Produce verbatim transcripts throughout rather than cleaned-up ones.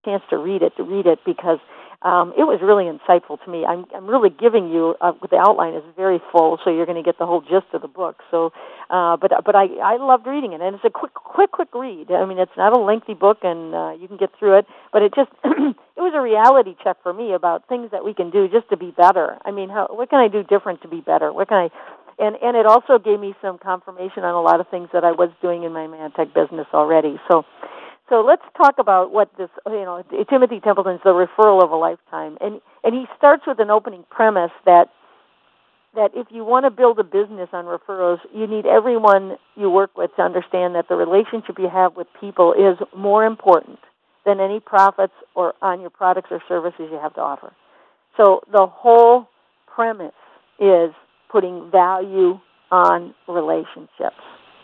chance to read it, to read it because um, it was really insightful to me. I'm, I'm really giving you, uh, the outline is very full, so you're going to get the whole gist of the book. So, uh, but but I, I loved reading it, and it's a quick, quick, quick read. I mean, it's not a lengthy book, and uh, you can get through it, but it just, it was a reality check for me about things that we can do just to be better. I mean, how, what can I do different to be better? What can I... And and it also gave me some confirmation on a lot of things that I was doing in my Mannatech business already. So so let's talk about what this, you know, Timothy Templeton's The Referral of a Lifetime. And and he starts with an opening premise that that if you want to build a business on referrals, you need everyone you work with to understand that the relationship you have with people is more important than any profits or on your products or services you have to offer. So the whole premise is putting value on relationships.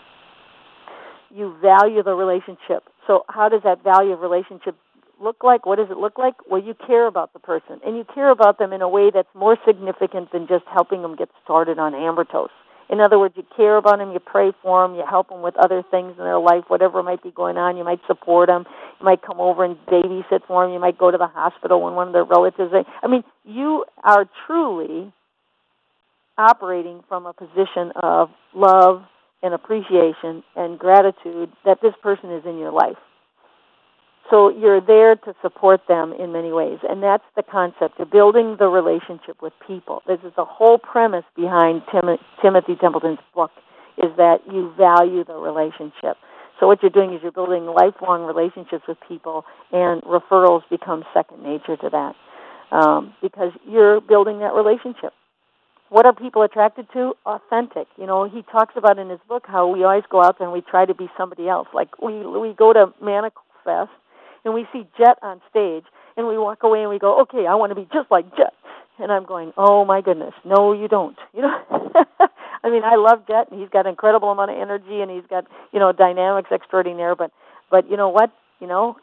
You value the relationship. So how does that value of relationship look like? What does it look like? Well, you care about the person, and you care about them in a way that's more significant than just helping them get started on Amber Toast. In other words, you care about them, you pray for them, you help them with other things in their life, whatever might be going on. You might support them. You might come over and babysit for them. You might go to the hospital when one of their relatives... I mean, you are truly operating from a position of love and appreciation and gratitude that this person is in your life. So you're there to support them in many ways, and that's the concept of building the relationship with people. This is the whole premise behind Tim- Timothy Templeton's book, is that you value the relationship. So what you're doing is you're building lifelong relationships with people, and referrals become second nature to that um, because you're building that relationship. What are people attracted to? Authentic. You know, he talks about in his book how we always go out there and we try to be somebody else. Like we we go to Manacle Fest and we see Jet on stage and we walk away and we go, okay, I want to be just like Jet. And I'm going, oh my goodness, no, you don't. You know, I mean, I love Jet and he's got an incredible amount of energy and he's got, you know, dynamics extraordinaire. But but you know what? You know,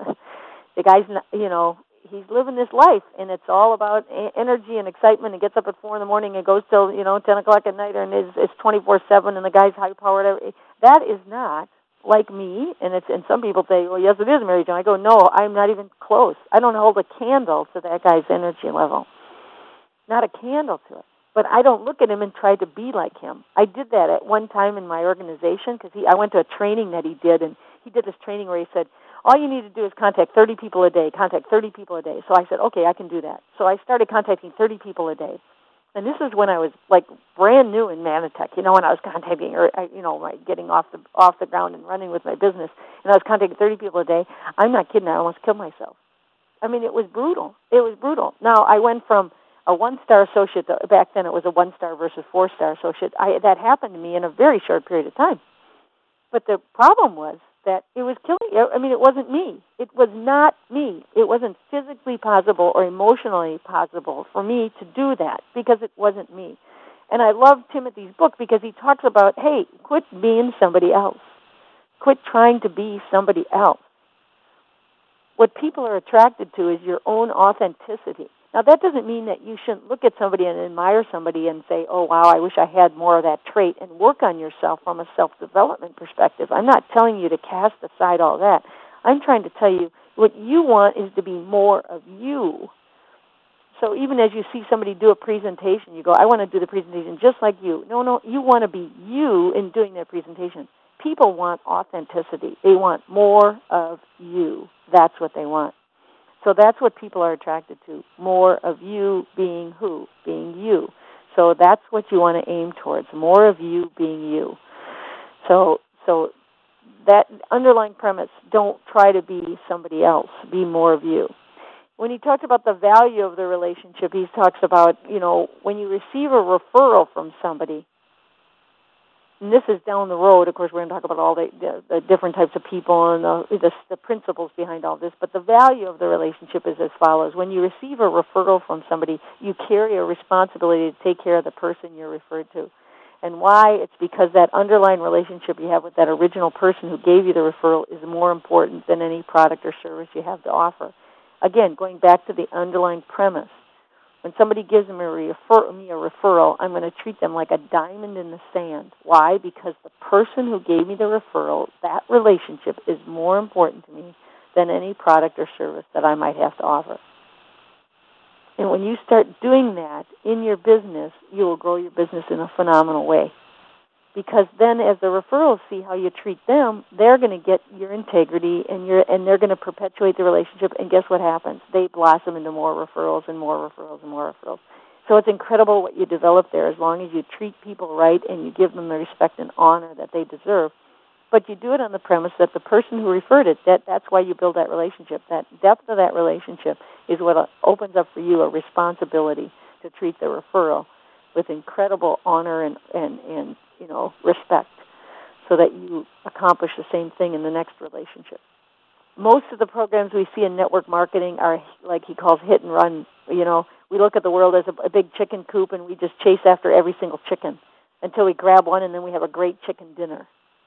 the guy's not, you know. He's living this life, and it's all about energy and excitement. He gets up at four in the morning and goes till, you know, ten o'clock at night, and it's, it's twenty-four seven, and the guy's high-powered. That is not like me, and it's and some people say, well, yes, it is, Mary Jo. I go, no, I'm not even close. I don't hold a candle to that guy's energy level. Not a candle to it. But I don't look at him and try to be like him. I did that at one time in my organization because I went to a training that he did, and he did this training where he said, all you need to do is contact thirty people a day, contact thirty people a day. So I said, okay, I can do that. So I started contacting thirty people a day. And this is when I was, like, brand new in Mannatech, you know, when I was contacting, or, you know, like getting off the off the ground and running with my business. And I was contacting thirty people a day. I'm not kidding. I almost killed myself. I mean, it was brutal. It was brutal. Now, I went from a one-star associate, to, back then it was a one-star versus four-star associate. I, that happened to me in a very short period of time. But the problem was that it was killing. I mean, it wasn't me. It was not me. It wasn't physically possible or emotionally possible for me to do that because it wasn't me. And I love Timothy's book because he talks about, hey, quit being somebody else. Quit trying to be somebody else. What people are attracted to is your own authenticity. Now, that doesn't mean that you shouldn't look at somebody and admire somebody and say, oh, wow, I wish I had more of that trait, and work on yourself from a self-development perspective. I'm not telling you to cast aside all that. I'm trying to tell you what you want is to be more of you. So even as you see somebody do a presentation, you go, I want to do the presentation just like you. No, no, you want to be you in doing their presentation. People want authenticity. They want more of you. That's what they want. So that's what people are attracted to, more of you being who? Being you. So that's what you want to aim towards, more of you being you. So so that underlying premise, don't try to be somebody else, be more of you. When he talks about the value of the relationship, he talks about, you know, when you receive a referral from somebody, and this is down the road. Of course, we're going to talk about all the, the, the different types of people and the, the, the principles behind all this. But the value of the relationship is as follows. When you receive a referral from somebody, you carry a responsibility to take care of the person you're referred to. And why? It's because that underlying relationship you have with that original person who gave you the referral is more important than any product or service you have to offer. Again, going back to the underlying premise. When somebody gives me a, refer- me a referral, I'm going to treat them like a diamond in the sand. Why? Because the person who gave me the referral, that relationship is more important to me than any product or service that I might have to offer. And when you start doing that in your business, you will grow your business in a phenomenal way. Because then as the referrals see how you treat them, they're going to get your integrity and your and they're going to perpetuate the relationship. And guess what happens? They blossom into more referrals and more referrals and more referrals. So it's incredible what you develop there as long as you treat people right and you give them the respect and honor that they deserve. But you do it on the premise that the person who referred it, that, that's why you build that relationship. That depth of that relationship is what opens up for you a responsibility to treat the referral with incredible honor and, and, and you know, respect so that you accomplish the same thing in the next relationship. Most of the programs we see in network marketing are, like he calls, hit and run. You know, we look at the world as a, a big chicken coop and we just chase after every single chicken until we grab one and then we have a great chicken dinner.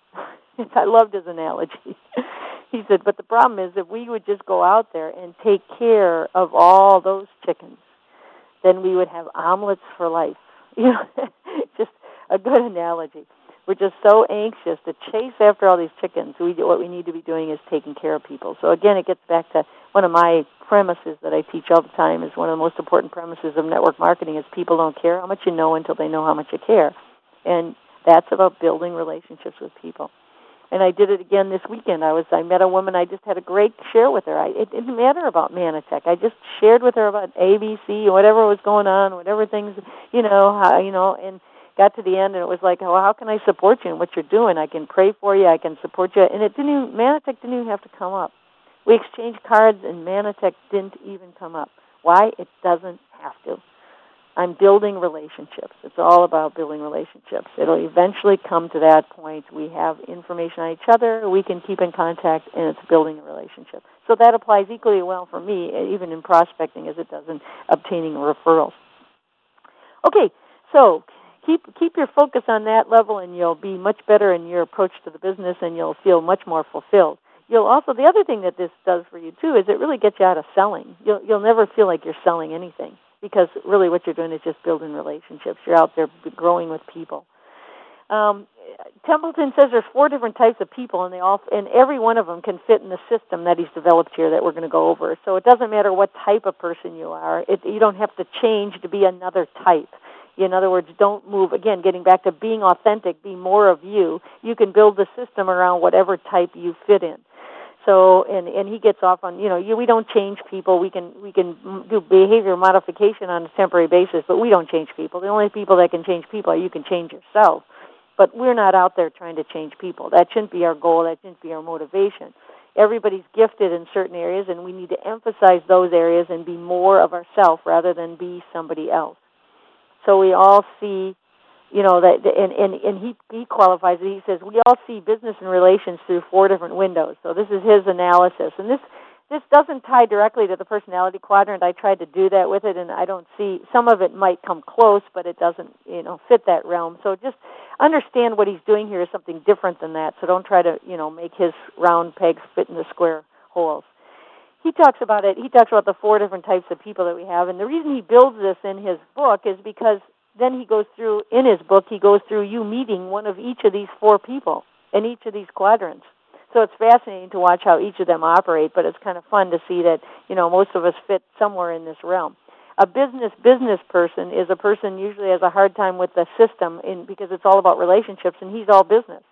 I loved his analogy. He said, but the problem is if we would just go out there and take care of all those chickens, then we would have omelets for life. You know, just a good analogy. We're just so anxious to chase after all these chickens. We, what we need to be doing is taking care of people. So again, it gets back to one of my premises that I teach all the time is one of the most important premises of network marketing is people don't care how much you know until they know how much you care. And that's about building relationships with people. And I did it again this weekend. I was I met a woman. I just had a great share with her. I, it didn't matter about Manatech. I just shared with her about A B C, whatever was going on, whatever things, you know, how, you know, and got to the end, and it was like, well, how can I support you in what you're doing? I can pray for you. I can support you. And it didn't even, Manatech didn't even have to come up. We exchanged cards, and Manatech didn't even come up. Why? It doesn't have to. I'm building relationships. It's all about building relationships. It'll eventually come to that point. We have information on each other. We can keep in contact, and it's building a relationship. So that applies equally well for me, even in prospecting, as it does in obtaining referrals. Okay, so keep keep your focus on that level, and you'll be much better in your approach to the business, and you'll feel much more fulfilled. You'll also, the other thing that this does for you, too, is it really gets you out of selling. You'll, you'll never feel like you're selling anything, because really what you're doing is just building relationships. You're out there growing with people. Um, Templeton says there's four different types of people, and they all, and every one of them can fit in the system that he's developed here that we're going to go over. So it doesn't matter what type of person you are. It, you don't have to change to be another type. In other words, don't move. Again, getting back to being authentic, be more of you. You can build the system around whatever type you fit in. So, and, and he gets off on, you know, you, we don't change people. We can we can do behavior modification on a temporary basis, but we don't change people. The only people that can change people are you can change yourself. But we're not out there trying to change people. That shouldn't be our goal. That shouldn't be our motivation. Everybody's gifted in certain areas, and we need to emphasize those areas and be more of ourselves rather than be somebody else. So we all see, you know, that, and, and, and he, he qualifies it. He says, we all see business and relations through four different windows. So this is his analysis. And this this doesn't tie directly to the personality quadrant. I tried to do that with it, and I don't see, some of it might come close, but it doesn't, you know, fit that realm. So just understand what he's doing here is something different than that. So don't try to, you know, make his round pegs fit in the square holes. He talks about it, he talks about the four different types of people that we have, and the reason he builds this in his book is because then he goes through, in his book, he goes through you meeting one of each of these four people in each of these quadrants. So it's fascinating to watch how each of them operate, but it's kind of fun to see that, you know, most of us fit somewhere in this realm. A business business person is a person usually has a hard time with the system in, because it's all about relationships, and he's all business.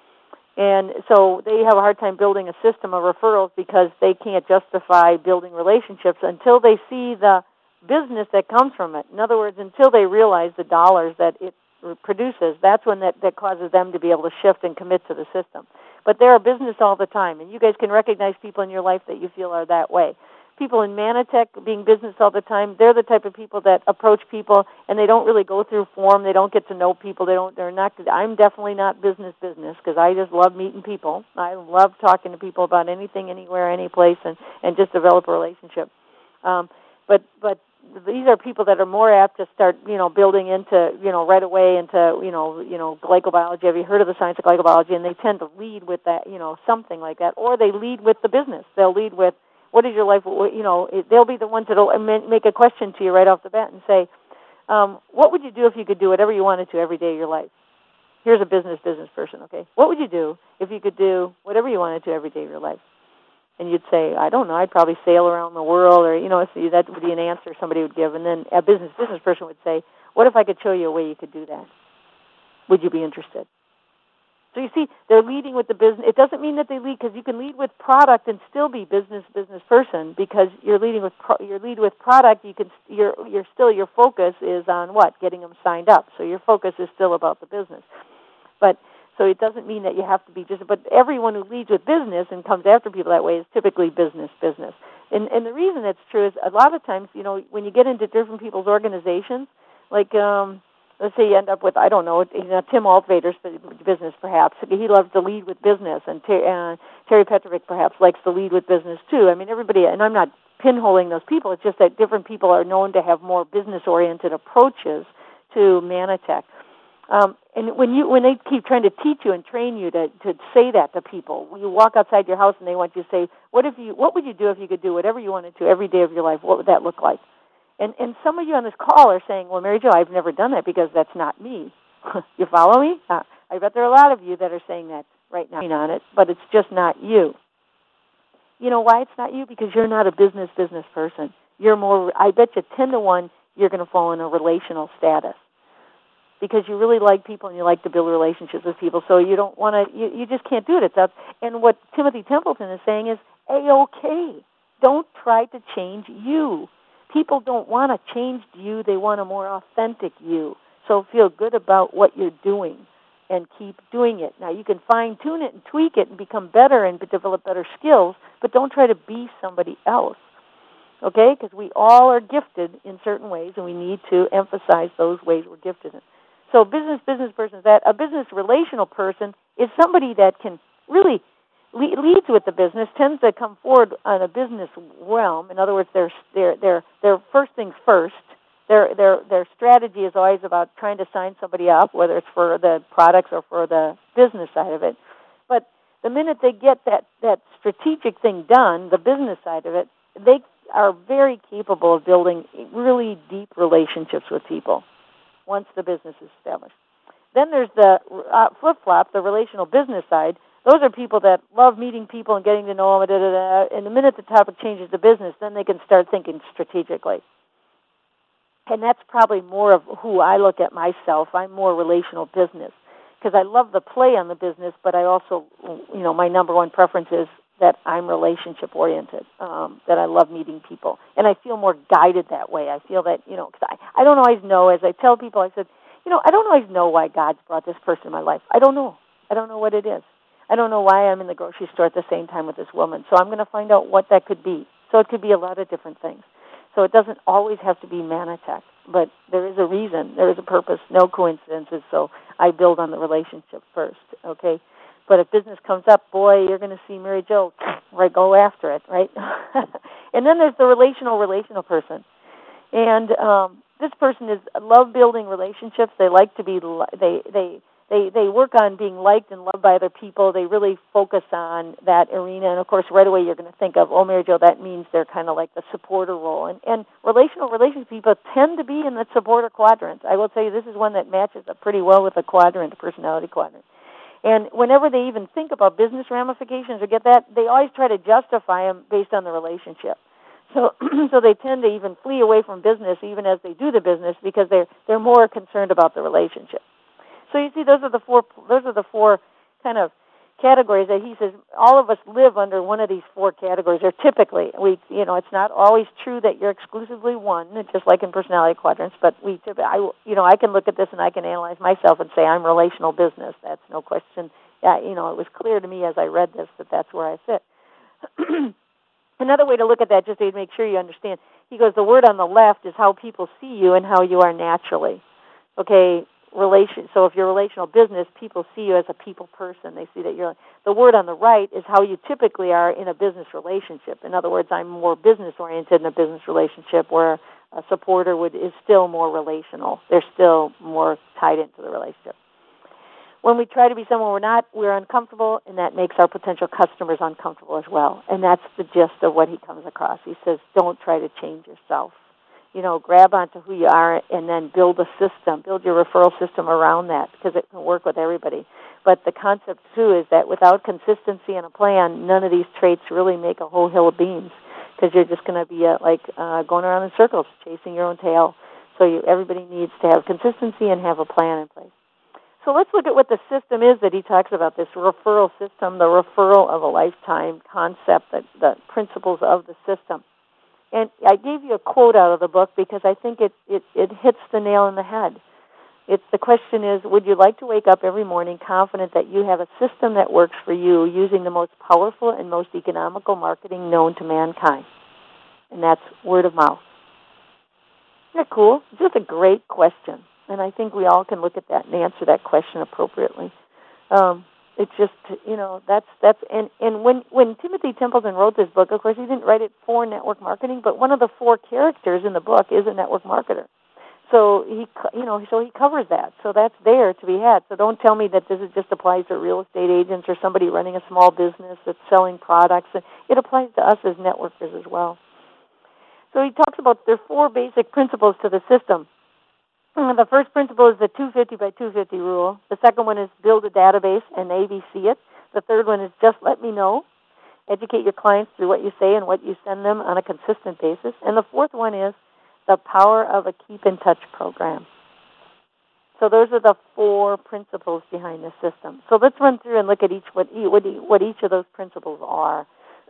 And so they have a hard time building a system of referrals because they can't justify building relationships until they see the business that comes from it. In other words, until they realize the dollars that it produces, that's when that, that causes them to be able to shift and commit to the system. But they're a business all the time, and you guys can recognize people in your life that you feel are that way. People in Manatech being business all the time, they're the type of people that approach people, and they don't really go through form. They don't get to know people. They don't. They're not. I'm definitely not business business because I just love meeting people. I love talking to people about anything, anywhere, any place, and and just develop a relationship. Um, but but these are people that are more apt to start, you know, building into, you know, right away into, you know, you know, glycobiology. Have you heard of the science of glycobiology? And they tend to lead with that, you know, something like that, or they lead with the business. They'll lead with, what is your life, you know, they'll be the ones that will make a question to you right off the bat and say, um, what would you do if you could do whatever you wanted to every day of your life? Here's a business business person, okay? What would you do if you could do whatever you wanted to every day of your life? And you'd say, I don't know, I'd probably sail around the world, or, you know, so that would be an answer somebody would give. And then a business business person would say, what if I could show you a way you could do that? Would you be interested? So you see, they're leading with the business. It doesn't mean that they lead, because you can lead with product and still be business business person, because you're leading with pro, you're lead with product. You can you're you're still your focus is on what? Getting them signed up. So your focus is still about the business. But so it doesn't mean that you have to be just. But everyone who leads with business and comes after people that way is typically business business. And and the reason that's true is a lot of times, you know, when you get into different people's organizations, like. um Let's say you end up with, I don't know, you know, Tim Altvader's business perhaps. He loves to lead with business, and Ter- uh, Terry Petrovic perhaps likes to lead with business too. I mean, everybody, and I'm not pinholing those people, it's just that different people are known to have more business-oriented approaches to Manatech. Um, and when you when they keep trying to teach you and train you to, to say that to people, when you walk outside your house and they want you to say, what if you, what would you do if you could do whatever you wanted to every day of your life? What would that look like? And and some of you on this call are saying, well, Mary Jo, I've never done that because that's not me. You follow me? Uh, I bet there are a lot of you that are saying that right now on it, but it's just not you. You know why it's not you? Because you're not a business business person. You're more, I bet you ten to one you're going to fall in a relational status, because you really like people and you like to build relationships with people, so you don't want to, you, you just can't do it. It's up. And what Timothy Templeton is saying is, A-okay. Don't try to change you. People don't want a changed you. They want a more authentic you. So feel good about what you're doing and keep doing it. Now, you can fine-tune it and tweak it and become better and develop better skills, but don't try to be somebody else, okay? Because we all are gifted in certain ways, and we need to emphasize those ways we're gifted in. So business, business person is that. A business relational person is somebody that can really leads with the business, tends to come forward on a business realm. In other words, their their their their first things first. Their their their strategy is always about trying to sign somebody up, whether it's for the products or for the business side of it. But the minute they get that that strategic thing done, the business side of it, they are very capable of building really deep relationships with people once the business is established. Then there's the uh, flip-flop, the relational business side. Those are people that love meeting people and getting to know them. Da, da, da. And the minute the topic changes to business, then they can start thinking strategically. And that's probably more of who I look at myself. I'm more relational business, because I love the play on the business, but I also, you know, my number one preference is that I'm relationship-oriented, um, that I love meeting people. And I feel more guided that way. I feel that, you know, because I, I don't always know, as I tell people, I said, you know, I don't always know why God's brought this person in my life. I don't know. I don't know what it is. I don't know why I'm in the grocery store at the same time with this woman. So I'm going to find out what that could be. So it could be a lot of different things. So it doesn't always have to be Manatech, but there is a reason, there is a purpose, no coincidences. So I build on the relationship first, okay? But if business comes up, boy, you're going to see Mary Jo, right, go after it, right? And then there's the relational, relational person. And um, this person is love building relationships. They like to be, they, they, They they work on being liked and loved by other people. They really focus on that arena. And, of course, right away you're going to think of, oh, Mary Jo, that means they're kind of like the supporter role. And, and relational relations people tend to be in the supporter quadrant. I will tell you, this is one that matches up pretty well with the quadrant, the personality quadrant. And whenever they even think about business ramifications or get that, they always try to justify them based on the relationship. So so they tend to even flee away from business even as they do the business, because they're they're more concerned about the relationship. So you see, those are the four. Those are the four kind of categories that he says all of us live under one of these four categories. Or typically, we, you know, it's not always true that you're exclusively one, just like in personality quadrants. But we, typically, I, you know, I can look at this and I can analyze myself and say I'm relational business. That's no question. Yeah, you know, it was clear to me as I read this that that's where I fit. Another way to look at that, just to make sure you understand, he goes, the word on the left is how people see you and how you are naturally. Okay. Relation. So if you're relational business, people see you as a people person. They see that you're. The word on the right is how you typically are in a business relationship. In other words, I'm more business oriented in a business relationship, where a supporter would is still more relational. They're still more tied into the relationship. When we try to be someone we're not, we're uncomfortable, and that makes our potential customers uncomfortable as well. And that's the gist of what he comes across. He says, don't try to change yourself. You know, grab onto who you are and then build a system, build your referral system around that, because it can work with everybody. But the concept, too, is that without consistency and a plan, none of these traits really make a whole hill of beans, because you're just going to be uh, like uh, going around in circles, chasing your own tail. So you, everybody needs to have consistency and have a plan in place. So let's look at what the system is that he talks about, this referral system, the referral of a lifetime concept, the, the principles of the system. And I gave you a quote out of the book because I think it, it, it hits the nail in the head. It's the question is, would you like to wake up every morning confident that you have a system that works for you using the most powerful and most economical marketing known to mankind? And that's word of mouth. Isn't that cool? It's just a great question. And I think we all can look at that and answer that question appropriately. Um, it's just, you know, that's, that's and, and when, when Timothy Templeton wrote this book, of course, he didn't write it for network marketing, but one of the four characters in the book is a network marketer. So he, you know, so he covers that. So that's there to be had. So don't tell me that this is just applies to real estate agents or somebody running a small business that's selling products. It applies to us as networkers as well. So he talks about there are four basic principles to the system. The first principle is the two fifty by two fifty rule. The second one is build a database and A B C it. The third one is just let me know. Educate your clients through what you say and what you send them on a consistent basis. And the fourth one is the power of a keep in touch program. So those are the four principles behind the system. So let's run through and look at each what what each of those principles are.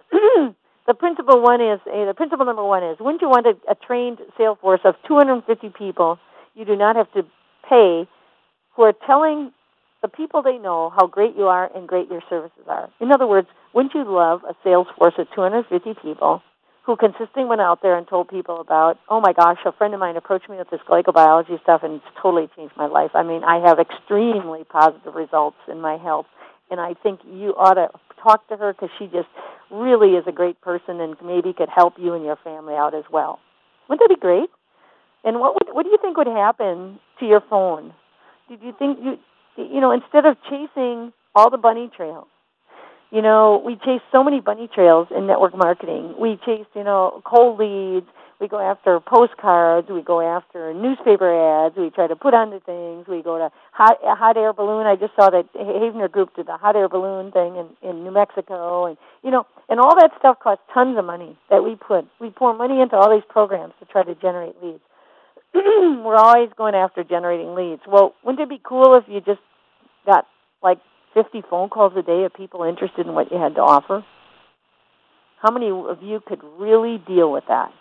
The principle one is uh, the principle number one is, wouldn't you want a, a trained sales force of two hundred fifty people you do not have to pay, who are telling the people they know how great you are and great your services are? In other words, wouldn't you love a sales force of two hundred fifty people who consistently went out there and told people about, oh my gosh, a friend of mine approached me with this glycobiology stuff and it's totally changed my life. I mean, I have extremely positive results in my health, and I think you ought to talk to her because she just really is a great person and maybe could help you and your family out as well. Wouldn't that be great? And what would, what do you think would happen to your phone? Did you think you, you know, instead of chasing all the bunny trails, you know, we chase so many bunny trails in network marketing. We chase, you know, cold leads. We go after postcards. We go after newspaper ads. We try to put on the things. We go to hot, hot air balloon. I just saw that Havener Group did the hot air balloon thing in, in New Mexico. And, you know, and all that stuff costs tons of money that we put. We pour money into all these programs to try to generate leads. We're always going after generating leads. Well, wouldn't it be cool if you just got like fifty phone calls a day of people interested in what you had to offer? How many of you could really deal with that?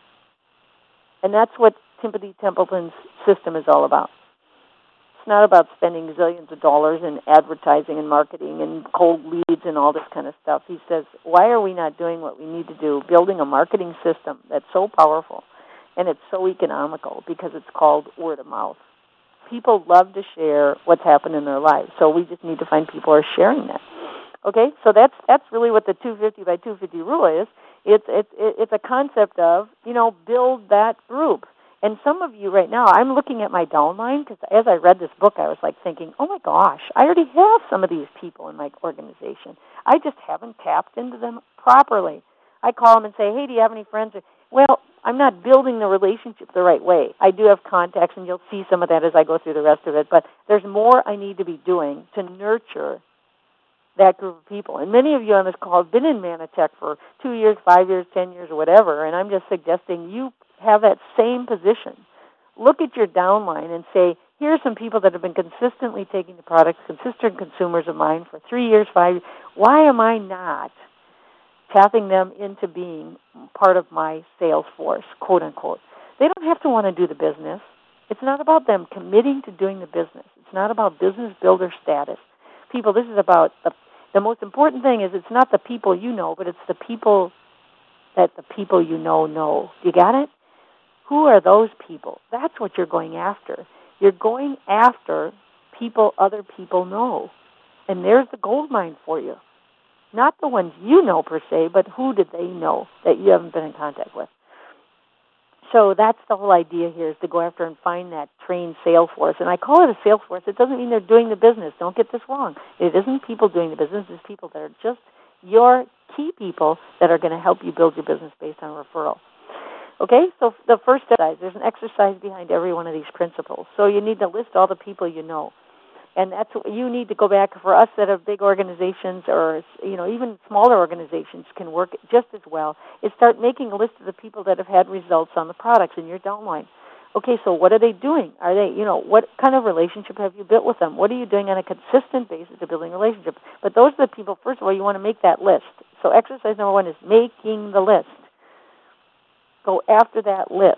And that's what Timothy Templeton's system is all about. It's not about spending zillions of dollars in advertising and marketing and cold leads and all this kind of stuff. He says, why are we not doing what we need to do, building a marketing system that's so powerful and it's so economical because it's called word of mouth. People love to share what's happened in their lives, so we just need to find people who are sharing that. Okay, so that's that's really what the two fifty by two fifty rule is. It's it's it's a concept of, you know, build that group. And some of you right now, I'm looking at my downline because as I read this book, I was like thinking, oh my gosh, I already have some of these people in my organization. I just haven't tapped into them properly. I call them and say, hey, do you have any friends? Well, I'm not building the relationship the right way. I do have contacts, and you'll see some of that as I go through the rest of it, but there's more I need to be doing to nurture that group of people. And many of you on this call have been in Manatech for two years, five years, ten years, or whatever, and I'm just suggesting you have that same position. Look at your downline and say, here are some people that have been consistently taking the products, consistent consumers of mine for three years, five years. Why am I not tapping them into being part of my sales force, quote unquote? They don't have to want to do the business. It's not about them committing to doing the business. It's not about business builder status. People, this is about the, the most important thing is it's not the people you know, but it's the people that the people you know know. You got it? Who are those people? That's what you're going after. You're going after people other people know. And there's the gold mine for you. Not the ones you know per se, but who did they know that you haven't been in contact with? So that's the whole idea here, is to go after and find that trained sales force. And I call it a sales force. It doesn't mean they're doing the business. Don't get this wrong. It isn't people doing the business. It's people that are just your key people that are going to help you build your business based on referral. Okay, so the first exercise, there's an exercise behind every one of these principles. So you need to list all the people you know. And that's what you need to go back. For us that have big organizations, or you know, even smaller organizations can work just as well, is start making a list of the people that have had results on the products in your downline. Okay, so what are they doing? Are they, you know, what kind of relationship have you built with them? What are you doing on a consistent basis to building relationships? But those are the people, first of all, you want to make that list. So exercise number one is making the list. Go after that list.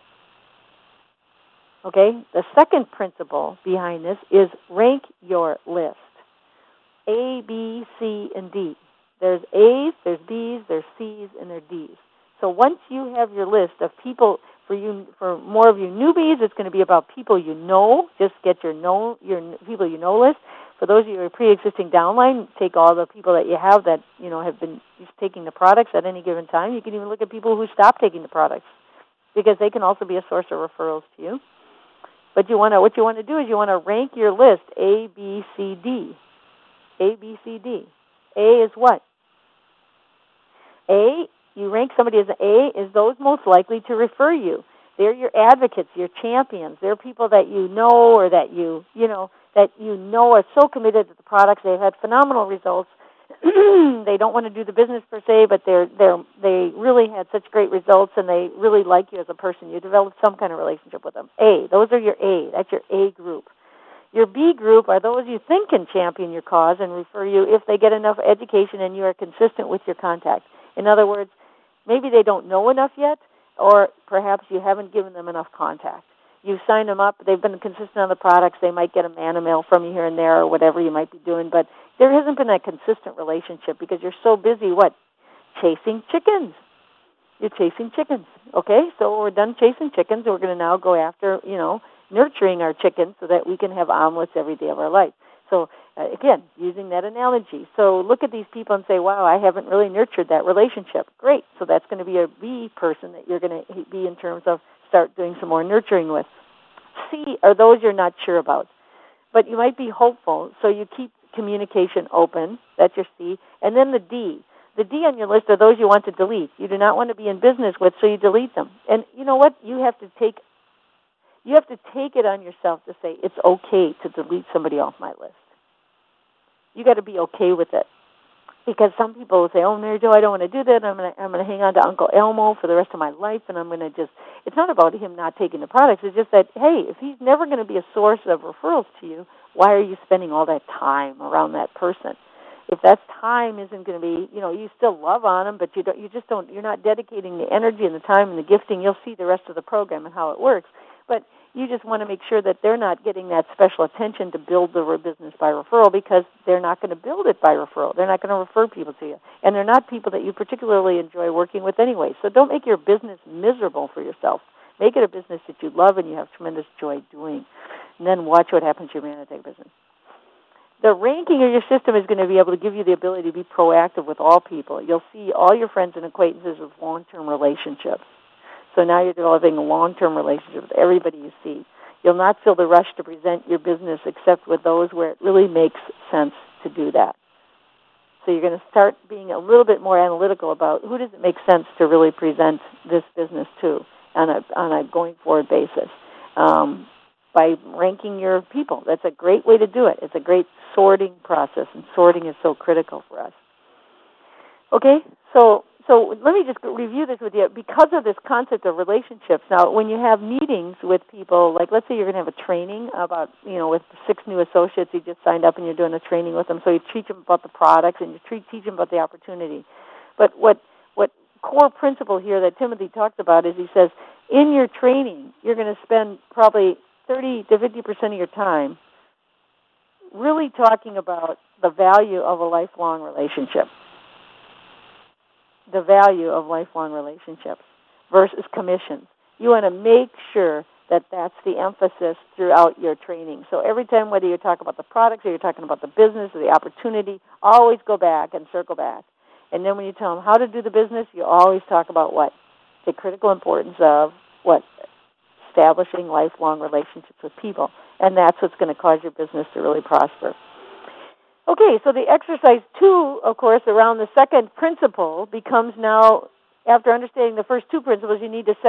Okay? The second principle behind this is rank your list. A, B, C, and D. There's A's, there's B's, there's C's, and there's D's. So once you have your list of people, for you, for more of you newbies, it's going to be about people you know. Just get your know, your people you know list. For those of you who are pre-existing downline, take all the people that you have that you know have been just taking the products at any given time. You can even look at people who stopped taking the products, because they can also be a source of referrals to you. But you want to, what you want to do is you want to rank your list A, B, C, D. A, B, C, D. A is what? A, you rank somebody as an A, is those most likely to refer you. They're your advocates, your champions. They're people that you know, or that you, you know, that you know are so committed to the products. They've had phenomenal results. They don't want to do the business per se, but they're they're they really had such great results, and they really like you as a person. You developed some kind of relationship with them. A, those are your A. That's your A group. Your B group are those you think can champion your cause and refer you if they get enough education and you are consistent with your contact. In other words, maybe they don't know enough yet, or perhaps you haven't given them enough contact. You sign them up, they've been consistent on the products, they might get a man mail from you here and there, or whatever you might be doing, but there hasn't been that consistent relationship because you're so busy, what? Chasing chickens. You're chasing chickens, okay? So we're done chasing chickens, we're going to now go after, you know, nurturing our chickens so that we can have omelets every day of our life. So, uh, again, using that analogy. So look at these people and say, wow, I haven't really nurtured that relationship. Great. So that's going to be a B person that you're going to be in terms of start doing some more nurturing with. C are those you're not sure about. But you might be hopeful, so you keep communication open. That's your C. And then the D. The D on your list are those you want to delete. You do not want to be in business with, so you delete them. And you know what? You have to take you have to take it on yourself to say it's okay to delete somebody off my list. You got to be okay with it. Because some people will say, oh, Mary Jo, I don't want to do that. I'm going to I'm going to hang on to Uncle Elmo for the rest of my life, and I'm going to just, it's not about him not taking the products. It's just that, hey, if he's never going to be a source of referrals to you, why are you spending all that time around that person? If that time isn't going to be, you know, you still love on him, but you don't, you just don't, you're not dedicating the energy and the time and the gifting. You'll see the rest of the program and how it works. But you just want to make sure that they're not getting that special attention to build the business by referral, because they're not going to build it by referral. They're not going to refer people to you. And they're not people that you particularly enjoy working with anyway. So don't make your business miserable for yourself. Make it a business that you love and you have tremendous joy doing. And then watch what happens to your Manatech business. The ranking of your system is going to be able to give you the ability to be proactive with all people. You'll see all your friends and acquaintances with long-term relationships. So now you're developing a long-term relationship with everybody you see. You'll not feel the rush to present your business except with those where it really makes sense to do that. So you're going to start being a little bit more analytical about who does it make sense to really present this business to on a, on a going-forward basis. Um, by ranking your people. That's a great way to do it. It's a great sorting process, and sorting is so critical for us. Okay, so so let me just review this with you. Because of this concept of relationships, now when you have meetings with people, like let's say you're going to have a training about, you know, with six new associates, you just signed up and you're doing a training with them, so you teach them about the products and you treat, teach them about the opportunity. But what what core principle here that Timothy talks about is he says, in your training, you're going to spend probably thirty to fifty percent of your time really talking about the value of a lifelong relationship. The value of lifelong relationships versus commissions. You want to make sure that that's the emphasis throughout your training. So every time, whether you talk about the products or you're talking about the business or the opportunity, always go back and circle back. And then when you tell them how to do the business, you always talk about what? The critical importance of what? Establishing lifelong relationships with people. And that's what's going to cause your business to really prosper. Okay, so the exercise two, of course, around the second principle becomes now, after understanding the first two principles, you need to set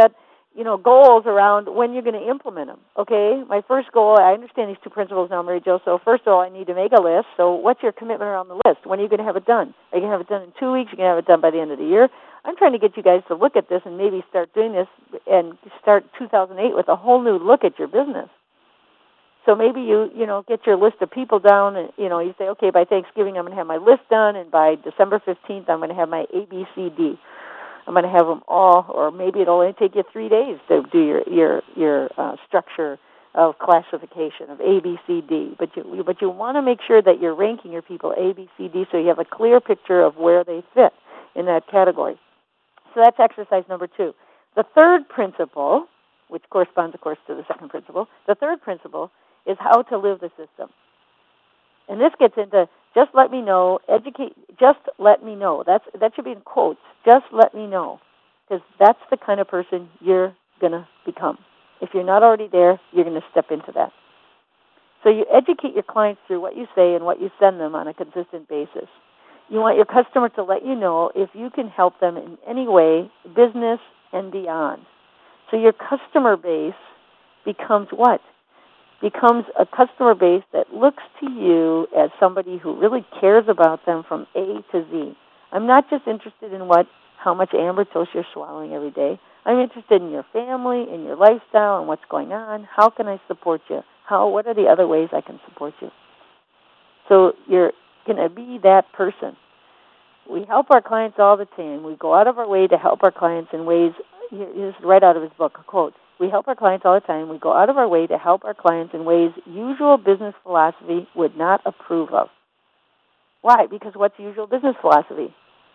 you know, goals around when you're going to implement them. Okay, my first goal, I understand these two principles now, Mary Jo. So first of all, I need to make a list. So what's your commitment around the list? When are you going to have it done? Are you going to have it done in two weeks? Are you going to have it done by the end of the year? I'm trying to get you guys to look at this and maybe start doing this and start two thousand eight with a whole new look at your business. So maybe you, you know, get your list of people down and, you know, you say, okay, by Thanksgiving I'm going to have my list done, and by December fifteenth I'm going to have my A, B, C, D. I'm going to have them all, or maybe it'll only take you three days to do your your your uh, structure of classification of A, B, C, D. But you but you want to make sure that you're ranking your people A, B, C, D, so you have a clear picture of where they fit in that category. So that's exercise number two. The third principle, which corresponds, of course, to the second principle, the third principle is how to live the system. And this gets into just let me know, educate, just let me know. That's that should be in quotes. Just let me know, because that's the kind of person you're going to become. If you're not already there, you're going to step into that. So you educate your clients through what you say and what you send them on a consistent basis. You want your customer to let you know if you can help them in any way, business and beyond. So your customer base becomes what? Becomes a customer base that looks to you as somebody who really cares about them from A to Z. I'm not just interested in what, how much Amber Toast you're swallowing every day. I'm interested in your family, in your lifestyle, and what's going on. How can I support you? How? What are the other ways I can support you? So you're going to be that person. We help our clients all the time. We go out of our way to help our clients in ways, this is right out of his book, a quote. We help our clients all the time. We go out of our way to help our clients in ways usual business philosophy would not approve of. Why? Because what's usual business philosophy?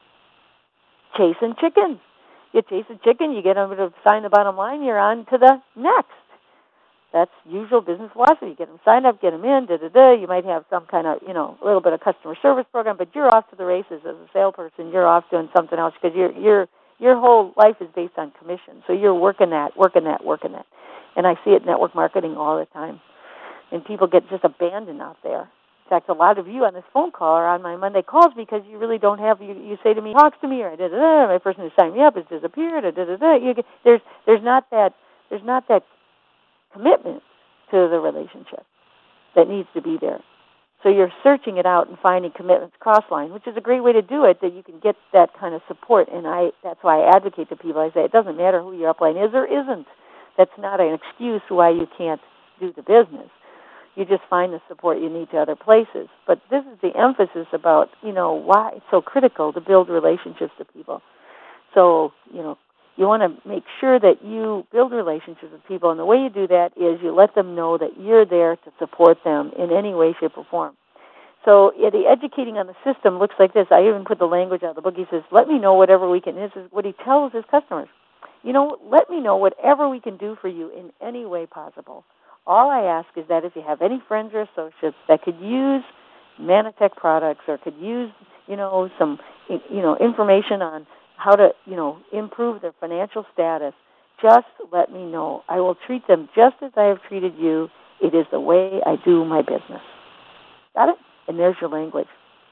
Chasing chickens. You chase a chicken, you get them to sign the bottom line, you're on to the next. That's usual business philosophy. You get them signed up, get them in, da-da-da. You might have some kind of, you know, a little bit of customer service program, but you're off to the races as a salesperson. You're off doing something else because you're you're Your whole life is based on commission. So you're working that, working that, working that. And I see it in network marketing all the time. And people get just abandoned out there. In fact, a lot of you on this phone call are on my Monday calls because you really don't have, you, you say to me, talks to me, or da-da-da, my person who signed me up has disappeared, or da-da-da. You get, there's, there's, not that, there's not that commitment to the relationship that needs to be there. So you're searching it out and finding commitments cross-line, which is a great way to do it, that you can get that kind of support. And I that's why I advocate to people. I say it doesn't matter who your upline is or isn't. That's not an excuse why you can't do the business. You just find the support you need to other places. But this is the emphasis about, you know, why it's so critical to build relationships to people. So, you know, you want to make sure that you build relationships with people, and the way you do that is you let them know that you're there to support them in any way, shape, or form. So yeah, the educating on the system looks like this. I even put the language out of the book. He says, let me know whatever we can. This is what he tells his customers. You know, let me know whatever we can do for you in any way possible. All I ask is that if you have any friends or associates that could use Manatech products or could use, you know, some, you know, information on how to, you know, improve their financial status, just let me know. I will treat them just as I have treated you. It is the way I do my business. Got it? And there's your language.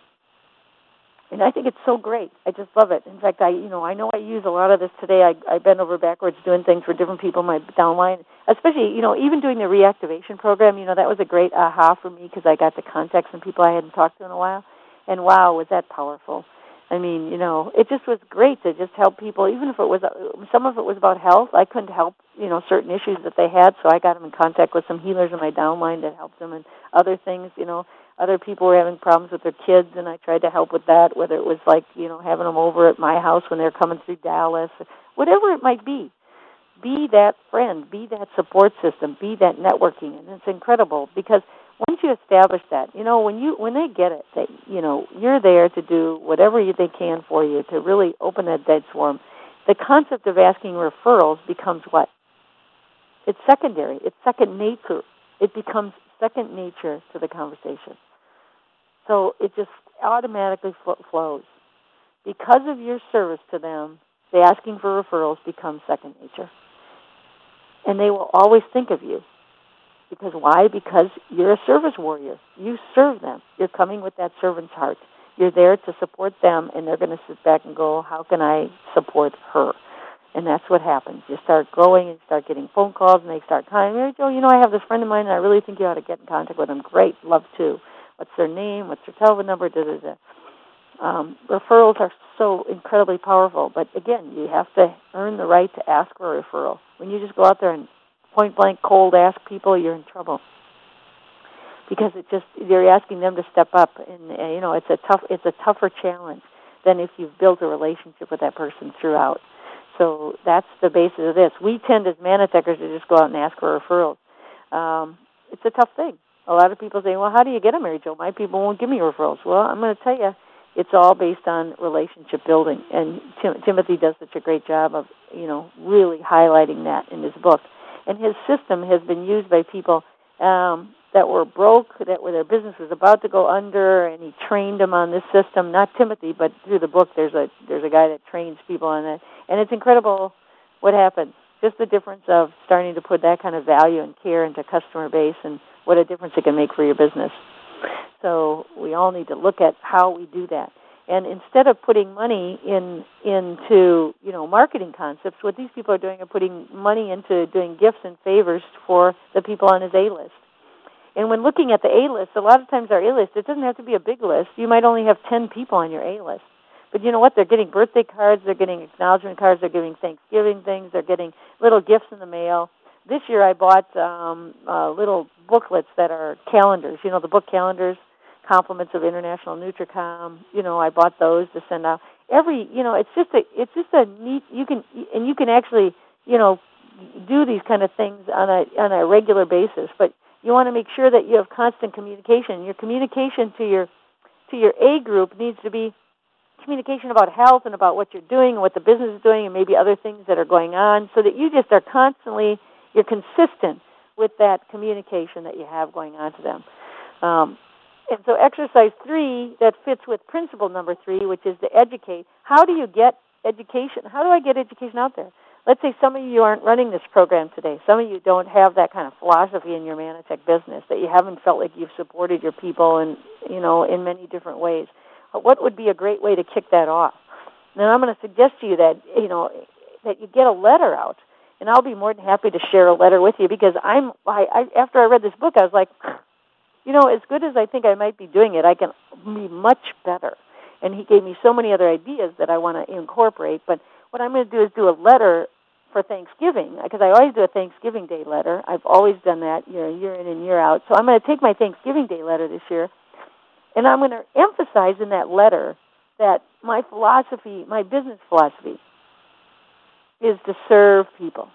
And I think it's so great. I just love it. In fact, I, you know, I know I use a lot of this today. I, I bend over backwards doing things for different people in my downline, especially, you know, even doing the reactivation program. You know, that was a great aha for me because I got to contact some people I hadn't talked to in a while. And wow, was that powerful. I mean, you know, it just was great to just help people, even if it was, some of it was about health. I couldn't help, you know, certain issues that they had, so I got them in contact with some healers in my downline that helped them, and other things, you know. Other people were having problems with their kids, and I tried to help with that, whether it was like, you know, having them over at my house when they're coming through Dallas, whatever it might be. Be that friend, be that support system, be that networking, and it's incredible because once you establish that, you know, when you when they get it, that, you know, you're there to do whatever you, they can for you to really open that dead swarm, the concept of asking referrals becomes what? It's secondary. It's second nature. It becomes second nature to the conversation. So it just automatically fl- flows. Because of your service to them, the asking for referrals becomes second nature. And they will always think of you. Because why? Because you're a service warrior. You serve them. You're coming with that servant's heart. You're there to support them, and they're going to sit back and go, how can I support her? And that's what happens. You start growing and start getting phone calls, and they start calling, Mary Jo, you know, I have this friend of mine, and I really think you ought to get in contact with them. Great, love to. What's their name? What's their telephone number? Da, da, da. Um, referrals are so incredibly powerful, but again, you have to earn the right to ask for a referral. When you just go out there and point blank cold ask people, you're in trouble, because it just you're asking them to step up, and, and you know it's a tough it's a tougher challenge than if you've built a relationship with that person throughout. So that's the basis of this. We tend as Manitechers to just go out and ask for referrals. Um, it's a tough thing. A lot of people say, well, how do you get them, Mary Jo? My people won't give me referrals. Well, I'm going to tell you, it's all based on relationship building. And Tim- Timothy does such a great job of, you know, really highlighting that in his book. And his system has been used by people um, that were broke, that were their business was about to go under, and he trained them on this system. Not Timothy, but through the book, there's a there's a guy that trains people on that. And it's incredible what happens. Just the difference of starting to put that kind of value and care into customer base, and what a difference it can make for your business. So we all need to look at how we do that. And instead of putting money in into, you know, marketing concepts, what these people are doing are putting money into doing gifts and favors for the people on his A-list. And when looking at the A-list, a lot of times our A-list, it doesn't have to be a big list. You might only have ten people on your A-list. But you know what? They're getting birthday cards, they're getting acknowledgement cards, they're getting Thanksgiving things, they're getting little gifts in the mail. This year I bought um, uh, little booklets that are calendars, you know, the book calendars, Compliments of International Nutricom. You know, I bought those to send out. Every, you know, it's just a, it's just a neat, you can, and you can actually, you know, do these kind of things on a on a regular basis. But you want to make sure that you have constant communication. Your communication to your to your A group needs to be communication about health and about what you're doing and what the business is doing and maybe other things that are going on, so that you just are constantly, you're consistent with that communication that you have going on to them. Um, and so exercise three, that fits with principle number three, which is to educate. How do you get education? How do I get education out there? Let's say some of you aren't running this program today. Some of you don't have that kind of philosophy in your Manitech business, that you haven't felt like you've supported your people in, you know, in many different ways. What would be a great way to kick that off? And I'm going to suggest to you that, you know, that you get a letter out. And I'll be more than happy to share a letter with you, because I'm, I, I, after I read this book, I was like, you know, as good as I think I might be doing it, I can be much better. And he gave me so many other ideas that I want to incorporate. But what I'm going to do is do a letter for Thanksgiving, because I always do a Thanksgiving Day letter. I've always done that, you know, year in and year out. So I'm going to take my Thanksgiving Day letter this year, and I'm going to emphasize in that letter that my philosophy, my business philosophy, is to serve people,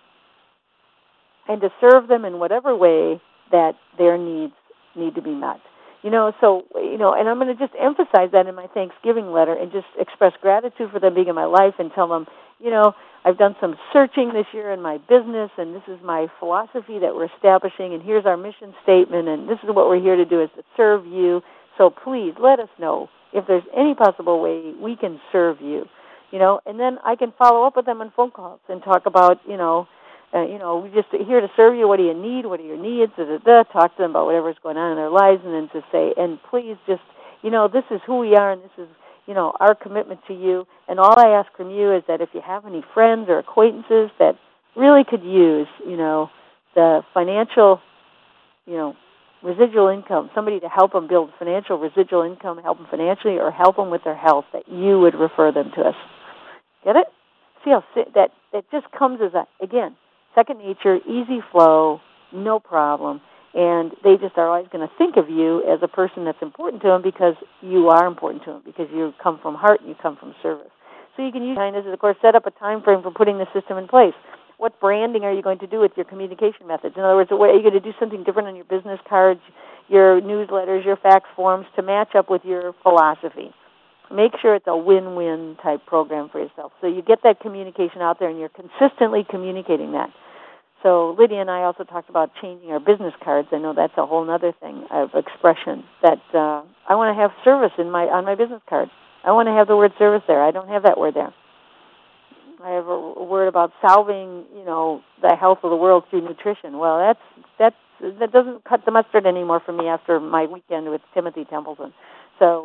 and to serve them in whatever way that their needs need to be met. You know, so, you know, and I'm going to just emphasize that in my Thanksgiving letter, and just express gratitude for them being in my life, and tell them, you know, I've done some searching this year in my business, and this is my philosophy that we're establishing, and here's our mission statement, and this is what we're here to do, is to serve you. So please let us know if there's any possible way we can serve you, you know, and then I can follow up with them on phone calls and talk about, you know, uh, you know, we're just here to serve you. What do you need? What are your needs? Da, da, da. Talk to them about whatever's going on in their lives, and then to say, and please just, you know, this is who we are, and this is, you know, our commitment to you. And all I ask from you is that if you have any friends or acquaintances that really could use, you know, the financial, you know, residual income, somebody to help them build financial residual income, help them financially, or help them with their health, that you would refer them to us. Get it? See how that that just comes as a, again, second nature, easy flow, no problem, and they just are always going to think of you as a person that's important to them, because you are important to them, because you come from heart and you come from service. So you can use kindness, of course, set up a time frame for putting the system in place. What branding are you going to do with your communication methods? In other words, are you going to do something different on your business cards, your newsletters, your fax forms to match up with your philosophy? Make sure it's a win-win type program for yourself. So you get that communication out there, and you're consistently communicating that. So Lydia and I also talked about changing our business cards. I know that's a whole other thing of expression, that uh, I want to have service in my on my business card. I want to have the word service there. I don't have that word there. I have a word about solving, you know, the health of the world through nutrition. Well, that's that's that doesn't cut the mustard anymore for me after my weekend with Timothy Templeton. So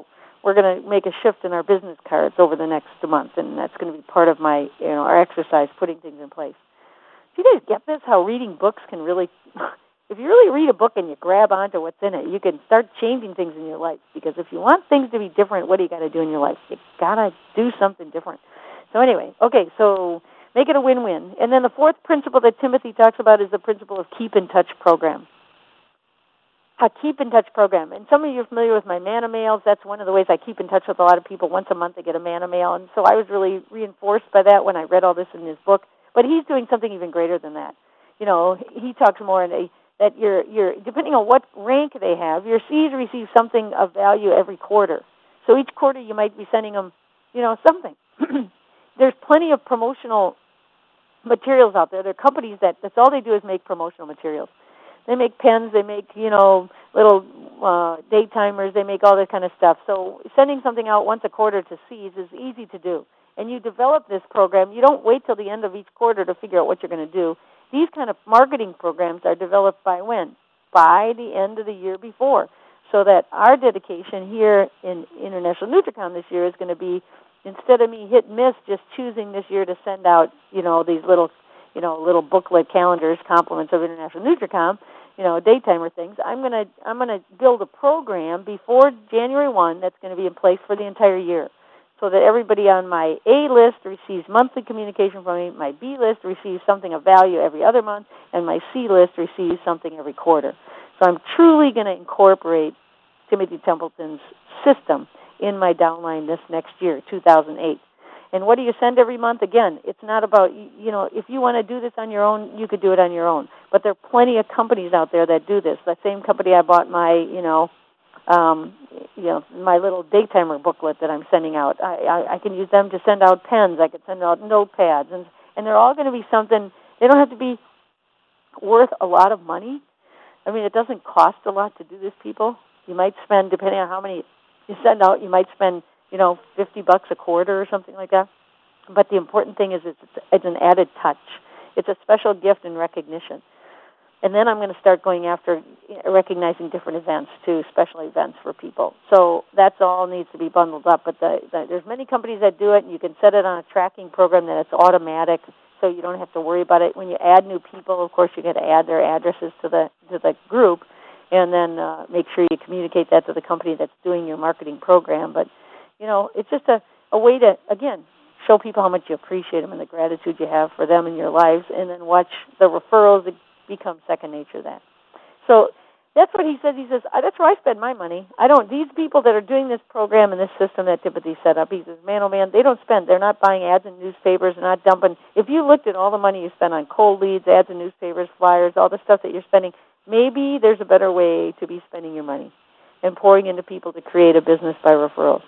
we're going to make a shift in our business cards over the next month, and that's going to be part of my, you know, our exercise, putting things in place. Do you guys get this, how reading books can really, if you really read a book and you grab onto what's in it, you can start changing things in your life. Because if you want things to be different, what do you got to do in your life? You got to do something different. So anyway, okay, so make it a win-win. And then the fourth principle that Timothy talks about is the principle of keep in touch program. A keep in touch program. And some of you are familiar with my Manna Mails. That's one of the ways I keep in touch with a lot of people. Once a month I get a Manna Mail. And so I was really reinforced by that when I read all this in his book. But he's doing something even greater than that. You know, he talks more in a, that you're, you're, depending on what rank they have, your C's receive something of value every quarter. So each quarter you might be sending them, you know, something. There's plenty of promotional materials out there. There are companies that, that's all they do is make promotional materials. They make pens, they make, you know, little uh, day timers, they make all that kind of stuff. So sending something out once a quarter to C's is easy to do. And you develop this program. You don't wait till the end of each quarter to figure out what you're going to do. These kind of marketing programs are developed by when? By the end of the year before. So that our dedication here in International NutriCom this year is going to be, instead of me hit and miss, just choosing this year to send out, you know, these little, you know, little booklet calendars, compliments of International NutriCom, you know, daytimer things. I'm gonna I'm gonna build a program before January first that's going to be in place for the entire year, so that everybody on my A list receives monthly communication from me, my B list receives something of value every other month, and my C list receives something every quarter. So I'm truly going to incorporate Timothy Templeton's system in my downline this next year, two thousand eight. And what do you send every month? Again, it's not about, you know, if you want to do this on your own, you could do it on your own. But there are plenty of companies out there that do this. The same company I bought my, you know, um, you know, my little daytimer booklet that I'm sending out. I, I, I can use them to send out pens. I could send out notepads. And, and they're all going to be something, they don't have to be worth a lot of money. I mean, it doesn't cost a lot to do this, people. You might spend, depending on how many you send out, you might spend, you know, fifty bucks a quarter or something like that. But the important thing is it's, it's an added touch. It's a special gift and recognition. And then I'm going to start going after recognizing different events too, special events for people. So that's all needs to be bundled up. But the, the, there's many companies that do it, and you can set it on a tracking program that it's automatic, so you don't have to worry about it. When you add new people, of course, you got to add their addresses to the to the group, and then uh, make sure you communicate that to the company that's doing your marketing program. But you know, it's just a, a way to, again, show people how much you appreciate them and the gratitude you have for them in your lives, and then watch the referrals become second nature then. So that's what he says. He says, that's where I spend my money. I don't, these people that are doing this program and this system that Timothy set up, he says, man, oh man, they don't spend. They're not buying ads in newspapers. They're not dumping. If you looked at all the money you spend on cold leads, ads in newspapers, flyers, all the stuff that you're spending, maybe there's a better way to be spending your money and pouring into people to create a business by referrals.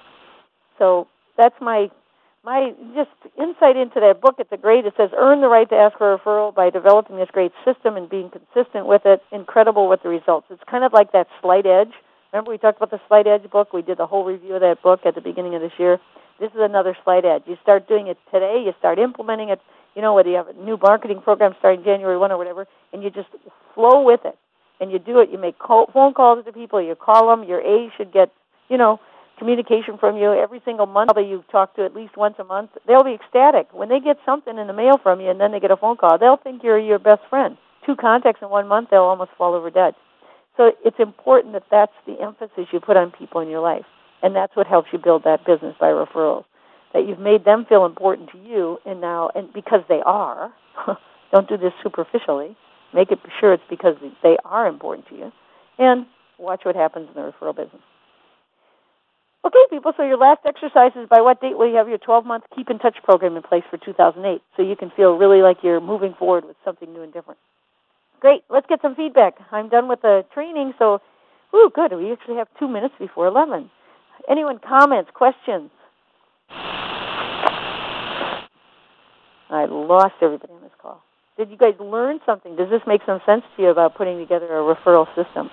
So that's my my just insight into that book. It's a great, it says, earn the right to ask for a referral by developing this great system and being consistent with it. Incredible with the results. It's kind of like that Slight Edge. Remember we talked about the Slight Edge book? We did the whole review of that book at the beginning of this year. This is another Slight Edge. You start doing it today. You start implementing it, you know, whether you have a new marketing program starting January first or whatever, and you just flow with it. And you do it. You make call, phone calls to people. You call them. Your A should get, you know, communication from you every single month that you talk to at least once a month. They'll be ecstatic. When they get something in the mail from you and then they get a phone call, they'll think you're your best friend. Two contacts in one month, they'll almost fall over dead. So it's important that that's the emphasis you put on people in your life. And that's what helps you build that business by referrals. That you've made them feel important to you, and now, and because they are, don't do this superficially. Make it sure it's because they are important to you. And watch what happens in the referral business. Okay, people, so your last exercise is by what date will you have your twelve-month Keep in Touch program in place for two thousand eight, so you can feel really like you're moving forward with something new and different. Great. Let's get some feedback. I'm done with the training, so, ooh, good. We actually have two minutes before eleven. Anyone, comments, questions? I lost everybody on this call. Did you guys learn something? Does this make some sense to you about putting together a referral system?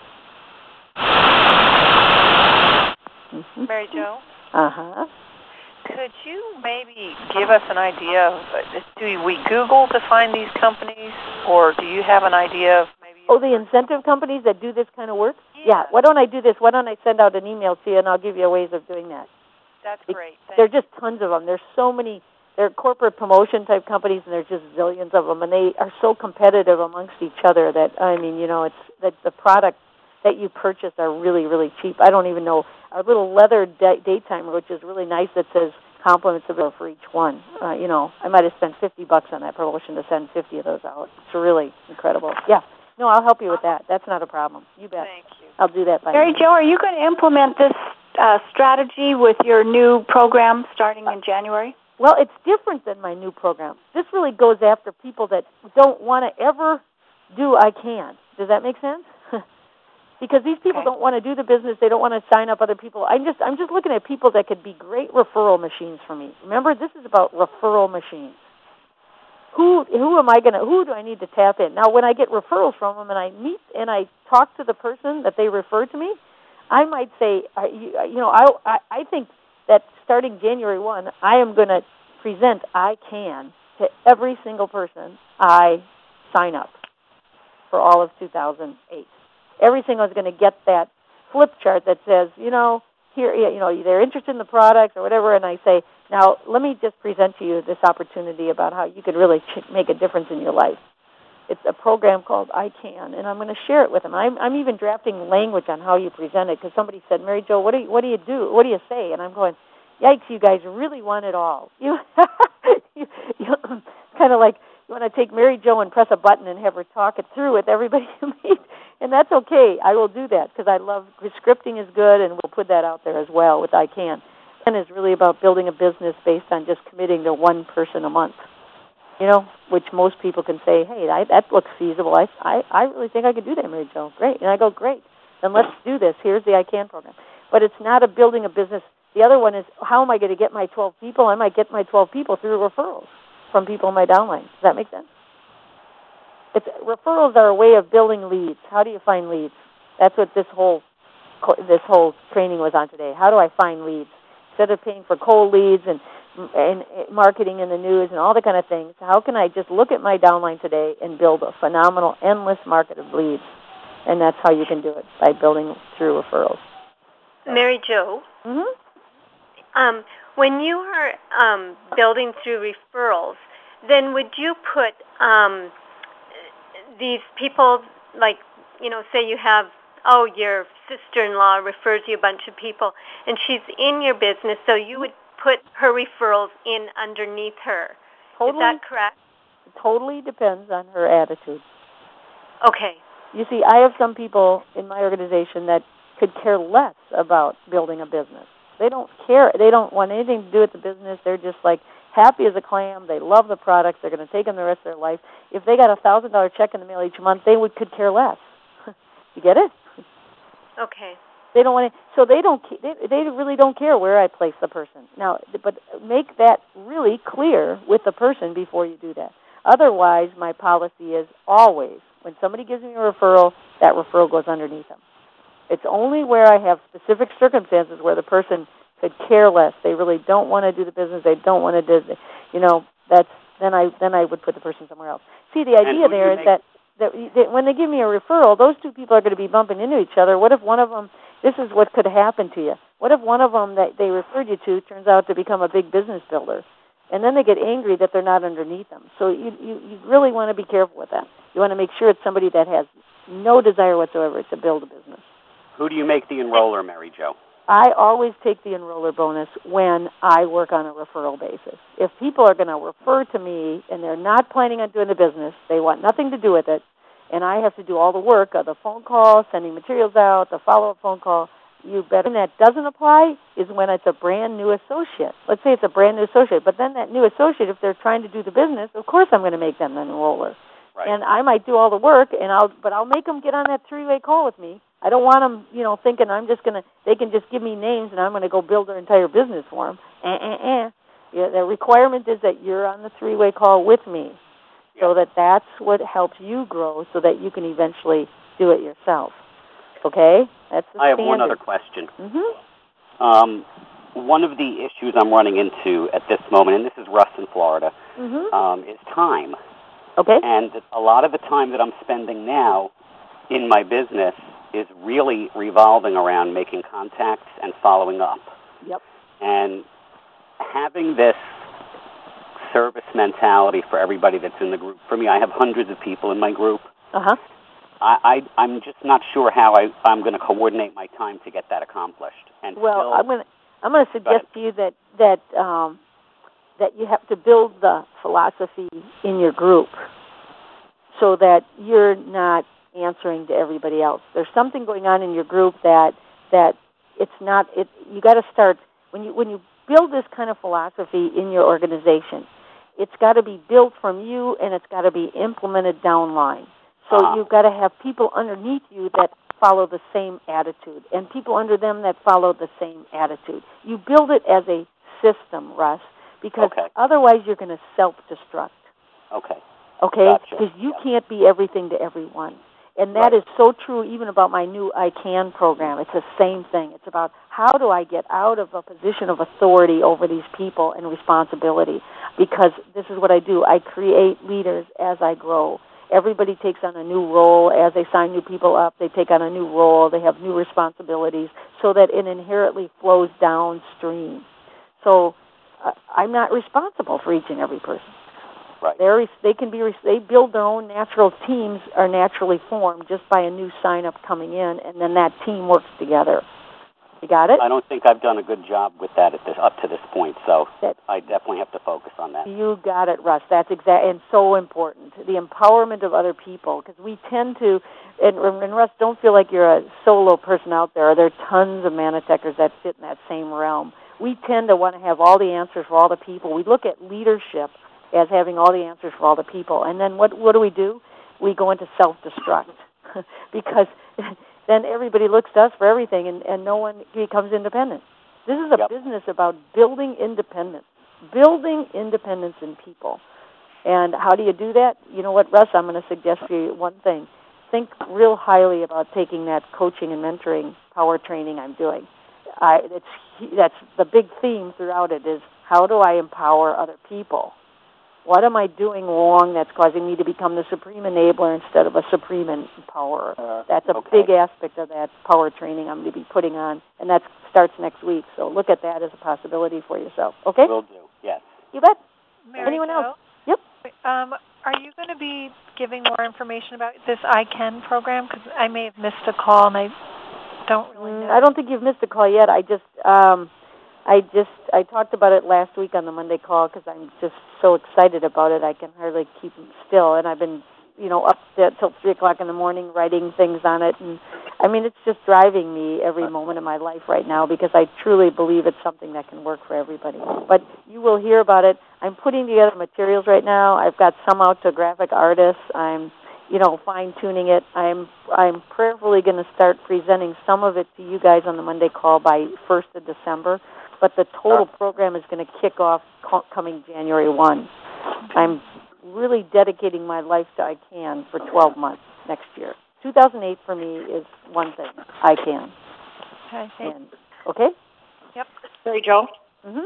Mm-hmm. Mary Jo? Uh-huh. Could you maybe give us an idea of, do we Google to find these companies, or do you have an idea of maybe... Oh, the incentive companies that do this kind of work? Yeah, why don't I do this? Why don't I send out an email to you, and I'll give you ways of doing that. That's great. Thanks. There are just tons of them. There's so many. They're corporate promotion type companies, and there's just zillions of them, and they are so competitive amongst each other that, I mean, you know, it's that the product that you purchase are really, really cheap. I don't even know. Our little leather day, daytimer, which is really nice, that says compliments of it for each one. Uh, you know, I might have spent fifty bucks on that promotion to send fifty of those out. It's really incredible. Yeah. No, I'll help you with that. That's not a problem. You bet. Thank you. I'll do that by Mary Jo, are you going to implement this uh, strategy with your new program starting in January? Well, it's different than my new program. This really goes after people that don't want to ever do I Can. Does that make sense? Because these people okay. don't want to do the business. They don't want to sign up other people. I'm just, I'm just looking at people that could be great referral machines for me. Remember, this is about referral machines. Who, who am I going to, who do I need to tap in? Now, when I get referrals from them and I meet and I talk to the person that they refer to me, I might say, uh, you, you know, I, I, I think that starting January first, I am going to present I Can to every single person I sign up for all of two thousand eight. Every single is going to get that flip chart that says, you know, here, you know, they're interested in the product or whatever, and I say, now let me just present to you this opportunity about how you could really ch- make a difference in your life. It's a program called I Can, and I'm going to share it with them. I'm, I'm even drafting language on how you present it because somebody said, Mary Jo, what do you, what do you do? What do you say? And I'm going, yikes, you guys really want it all. You, you, you kind of like you want to take Mary Jo and press a button and have her talk it through with everybody you meet. And that's okay. I will do that because I love scripting is good, and we'll put that out there as well with I Can. And it's really about building a business based on just committing to one person a month, you know, which most people can say, hey, I, that looks feasible. I, I, I really think I could do that, Mary Jo. Great. And I go, great. Then let's do this. Here's the I Can program. But it's not a building a business. The other one is, how am I going to get my twelve people? I might get my twelve people through referrals from people in my downline. Does that make sense? It's, referrals are a way of building leads. How do you find leads? That's what this whole this whole training was on today. How do I find leads? Instead of paying for cold leads and, and marketing in the news and all the kind of things, how can I just look at my downline today and build a phenomenal, endless market of leads? And that's how you can do it, by building through referrals. Mary Jo, Mm-hmm. um, when you are um, building through referrals, then would you put um, these people, like, you know, say you have, oh, your sister-in-law refers you a bunch of people, and she's in your business, so you would put her referrals in underneath her. Totally, Is that correct? It totally depends on her attitude. Okay. You see, I have some people in my organization that could care less about building a business. They don't care. They don't want anything to do with the business. They're just like happy as a clam. They love the products. They're going to take them the rest of their life. If they got a one thousand dollars check in the mail each month, they would could care less. You get it? Okay. They don't want to, so they don't. They, they really don't care where I place the person. Now, but make that really clear with the person before you do that. Otherwise, my policy is always when somebody gives me a referral, that referral goes underneath them. It's only where I have specific circumstances where the person could care less. They really don't want to do the business. They don't want to do, the, you know. That's then I then I would put the person somewhere else. See, the idea there is that, that that when they give me a referral, those two people are going to be bumping into each other. What if one of them? This is what could happen to you. What if one of them that they referred you to turns out to become a big business builder, and then they get angry that they're not underneath them? So you you, you really want to be careful with that. You want to make sure it's somebody that has no desire whatsoever to build a business. Who do you make the enroller, Mary Jo? I always take the enroller bonus when I work on a referral basis. If people are going to refer to me and they're not planning on doing the business, they want nothing to do with it, and I have to do all the work of the phone call, sending materials out, the follow-up phone call, you better. When that doesn't apply is when it's a brand new associate. Let's say it's a brand new associate, but then that new associate, if they're trying to do the business, of course I'm going to make them an enroller. Right. And I might do all the work, and I'll, but I'll make them get on that three-way call with me. I don't want them, you know, thinking I'm just going to, they can just give me names and I'm going to go build their entire business for them. Eh, eh, eh. Yeah, the requirement is that you're on the three-way call with me, yeah. So that that's what helps you grow so that you can eventually do it yourself. Okay? That's the I have standard. one other question. Mm-hmm. Um, one of the issues I'm running into at this moment, and this is Ruston, Florida, mm-hmm. um, is time. Okay. And a lot of the time that I'm spending now in my business is really revolving around making contacts and following up. Yep. And having this service mentality for everybody that's in the group. For me, I have hundreds of people in my group. Uh-huh. I, I, I'm just not sure how I, I'm going to coordinate my time to get that accomplished. And well, still, I'm going to I'm going to suggest to you that that um, that you have to build the philosophy in your group so that you're not answering to everybody else. There's something going on in your group that that it's not. It you got to start when you when you build this kind of philosophy in your organization. It's got to be built from you, and it's got to be implemented downline. So uh-huh. you've got to have people underneath you that follow the same attitude, and people under them that follow the same attitude. You build it as a system, Russ, because okay. otherwise you're going to self-destruct. Okay. Okay? Because gotcha. you yep. can't be everything to everyone. And that right. is so true even about my new I CAN program. It's the same thing. It's about how do I get out of a position of authority over these people and responsibility, because this is what I do. I create leaders as I grow. Everybody takes on a new role. As they sign new people up, they take on a new role. They have new responsibilities so that it inherently flows downstream. So uh, I'm not responsible for each and every person. Right. They're, they can be. They build their own natural teams, are naturally formed just by a new sign-up coming in, and then that team works together. You got it? I don't think I've done a good job with that at this, up to this point, so that, I definitely have to focus on that. You got it, Russ. That's exact and so important. The empowerment of other people, because we tend to, and, and Russ, don't feel like you're a solo person out there. There are tons of Manitechers that fit in that same realm. We tend to want to have all the answers for all the people. We look at leadership as having all the answers for all the people. And then what what do we do? We go into self-destruct because then everybody looks to us for everything, and, and no one becomes independent. This is a yep. business about building independence, building independence in people. And how do you do that? You know what, Russ, I'm going to suggest for you one thing. Think real highly about taking that coaching and mentoring power training I'm doing. I, it's, that's the big theme throughout it is how do I empower other people? What am I doing wrong that's causing me to become the supreme enabler instead of a supreme empowerer? Uh, that's a okay. big aspect of that power training I'm going to be putting on, and that starts next week. So look at that as a possibility for yourself. Okay? Will do, yes. You bet. Mary Anyone Jo? else? Yep. Um, are you going to be giving more information about this I CAN program? Because I may have missed a call, and I don't really know. Mm, I don't think you've missed a call yet. I just... Um, I just, I talked about it last week on the Monday call because I'm just so excited about it. I can hardly keep still. And I've been, you know, up till three o'clock in the morning writing things on it. And, I mean, it's just driving me every moment of my life right now because I truly believe it's something that can work for everybody. But you will hear about it. I'm putting together materials right now. I've got some out to graphic artists. I'm, you know, fine-tuning it. I'm, I'm prayerfully going to start presenting some of it to you guys on the Monday call by first of December. But the total program is going to kick off co- coming January first. I'm really dedicating my life to I CAN for twelve months next year. two thousand eight for me is one thing, I CAN. Okay. And, okay? Yep. Mary Jo? Mm-hmm.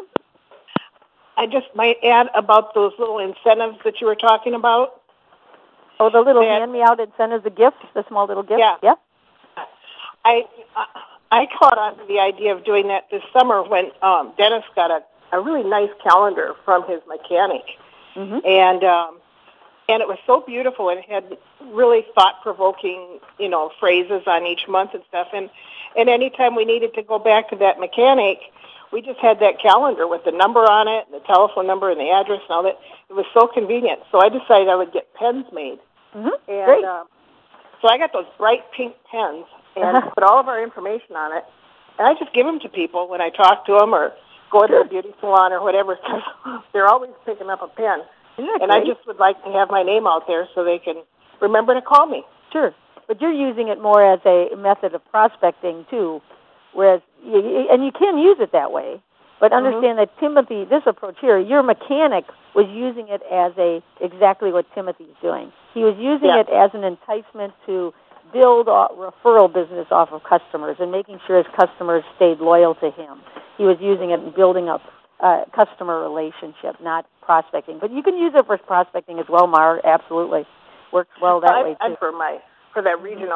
I just might add about those little incentives that you were talking about. Oh, the little that, hand-me-out incentives, the gifts, the small little gifts? Yeah. Yeah. I... Uh, I caught on to the idea of doing that this summer when um, Dennis got a, a really nice calendar from his mechanic, mm-hmm. and um, and it was so beautiful. And it had really thought-provoking, you know, phrases on each month and stuff. And and anytime we needed to go back to that mechanic, we just had that calendar with the number on it, the telephone number, and the address, and all that. It was so convenient. So I decided I would get pens made, mm-hmm. and Great. Uh, so I got those bright pink pens. And put all of our information on it. And I just give them to people when I talk to them or go into the beauty salon or whatever, because they're always picking up a pen. Isn't that and great? I just would like to have my name out there so they can remember to call me. Sure. But you're using it more as a method of prospecting, too, whereas, you, and you can use it that way, but understand mm-hmm. that Timothy, this approach here, your mechanic was using it as a exactly what Timothy's doing. He was using yeah. it as an enticement to build a referral business off of customers and making sure his customers stayed loyal to him. He was using it in building up uh, customer relationship, not prospecting. But you can use it for prospecting as well, Mar. Absolutely. Works well that I, way, too. I for my for that regional,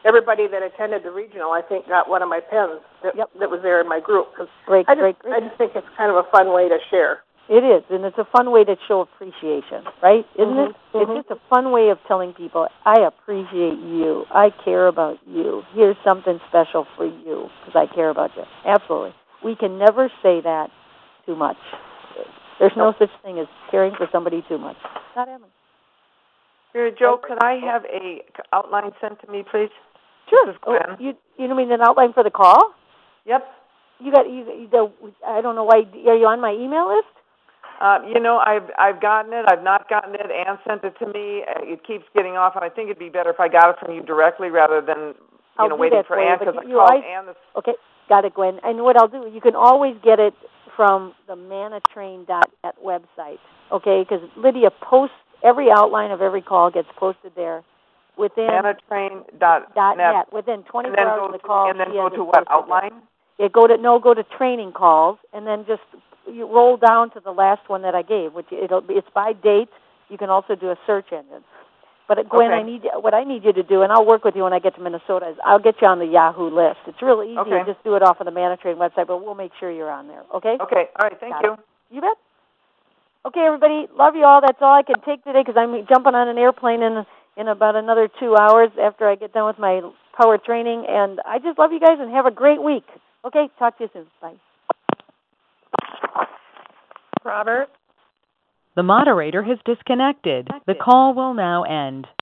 everybody that attended the regional, I think, got one of my pens that, yep. that was there in my group. Cause great, I just, great, great. I just think it's kind of a fun way to share. It is, and it's a fun way to show appreciation, right? Isn't mm-hmm. it? Mm-hmm. It's just a fun way of telling people, I appreciate you. I care about you. Here's something special for you because I care about you. Absolutely. We can never say that too much. There's no such thing as caring for somebody too much. Not happening. Here, Joe, could I have a outline sent to me, please? Sure. This is Gwen. Oh, you you mean an outline for the call? Yep. You got you, you the, I don't know why. Are you on my email list? Uh, you know, I've I've gotten it. I've not gotten it. Ann sent it to me. It keeps getting off, and I think it'd be better if I got it from you directly rather than you I'll know do waiting that for for Ann you, because I you called always, Ann. This, okay, got it, Gwen. And what I'll do, you can always get it from the manatrain dot net website, okay? Because Lydia posts every outline of every call gets posted there within manatrain dot net within twenty-four hours of the call. And then go to what outline? Yeah, go to no, go to training calls, and then just you roll down to the last one that I gave, which it'll be, it's by date. You can also do a search engine. But Gwen, okay. I need what I need you to do, and I'll work with you when I get to Minnesota. Is I'll get you on the Yahoo list. It's really easy. Okay. You just do it off of the Manatrain website, but we'll make sure you're on there. Okay? Okay. All right. Thank Got you. It. You bet. Okay, everybody. Love you all. That's all I can take today because I'm jumping on an airplane in in about another two hours after I get done with my power training. And I just love you guys and have a great week. Okay? Talk to you soon. Bye. Robert? The moderator has disconnected. The call will now end.